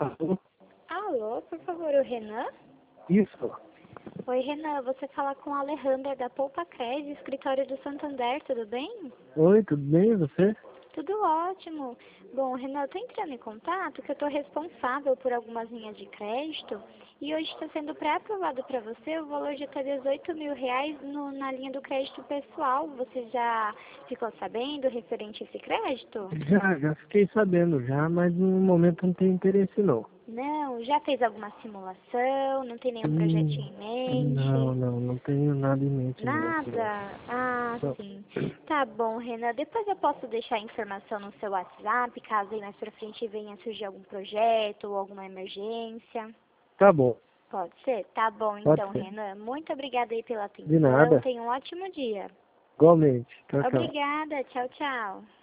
Alô? Alô, por favor, o Renan? Isso. Oi, Renan, você fala com a Alejandra da Poupa Cred, escritório do Santander, tudo bem? Oi, tudo bem, e você? Tudo ótimo. Bom, Renan, eu tô entrando em contato que eu tô responsável por algumas linhas de crédito e hoje está sendo pré-aprovado para você o valor de até R$ 18.000 na linha do crédito pessoal. Você já ficou sabendo referente a esse crédito? Já fiquei sabendo já, mas no momento não tenho interesse não. Não, já fez alguma simulação? Não tem nenhum projetinho em mente? Não tenho nada em mente não, senhor. Nada? Ah, Não. sim. Tá bom, Renan. Depois eu posso deixar a informação no seu WhatsApp, caso aí mais pra frente venha surgir algum projeto ou alguma emergência. Tá bom, Pode ser? Tá bom, pode então, ser. Renan. Muito obrigada aí pela De atenção. nada. Tenha um ótimo dia. Igualmente. Tchau, tchau. Obrigada. Tchau, tchau.